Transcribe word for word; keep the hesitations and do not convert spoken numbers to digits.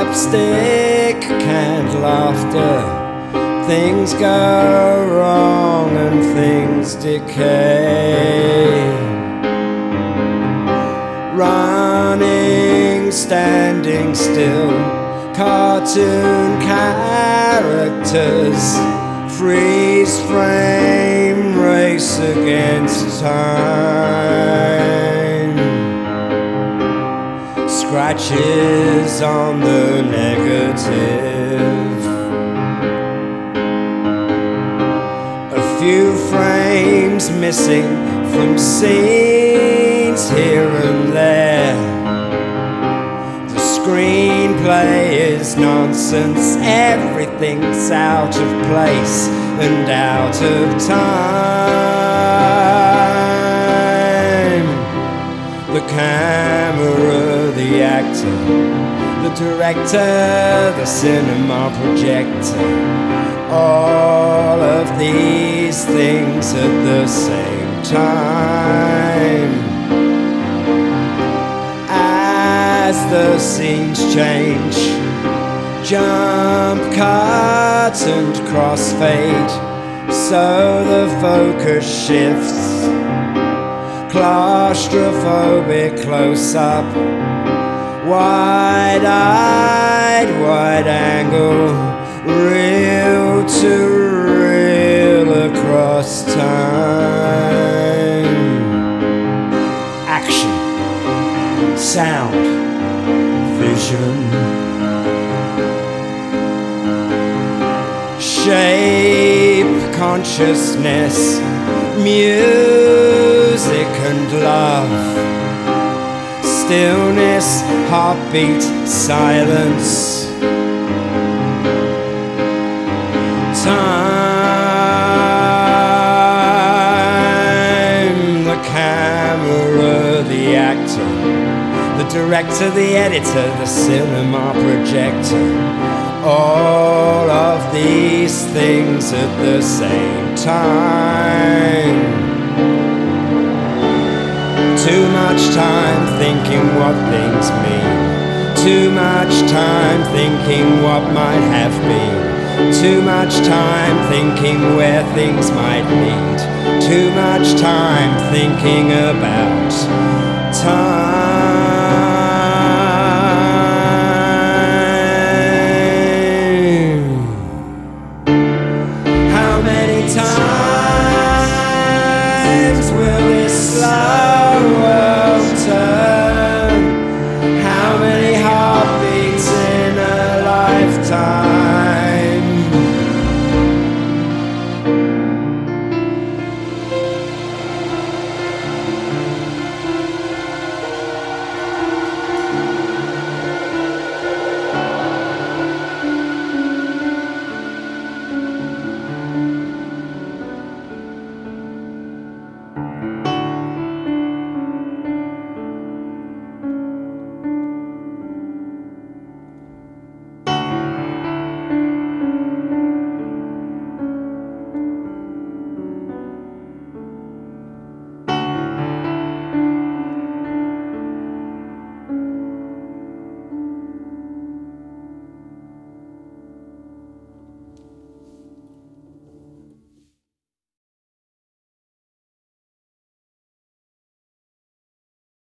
slapstick, canned laughter. Things go wrong and things decay. Running, standing still, cartoon characters, freeze frame, race against time. Scratches on the negative, a few frames missing from scenes here and there. The screenplay is nonsense, everything's out of place and out of time. The camera, the actor, the director, the cinema projector, all of these things at the same time. As the scenes change, jump, cut and crossfade, so the focus shifts. Claustrophobic close-up, wide-eyed, wide-angle, real to real across time. Action, sound, vision, shape, consciousness, music and love, stillness, heartbeat, silence, time. The camera, the actor, the director, the editor, the cinema projector, all of these things at the same time. Too much time thinking what things mean, too much time thinking what might have been, too much time thinking where things might lead, too much time thinking about time.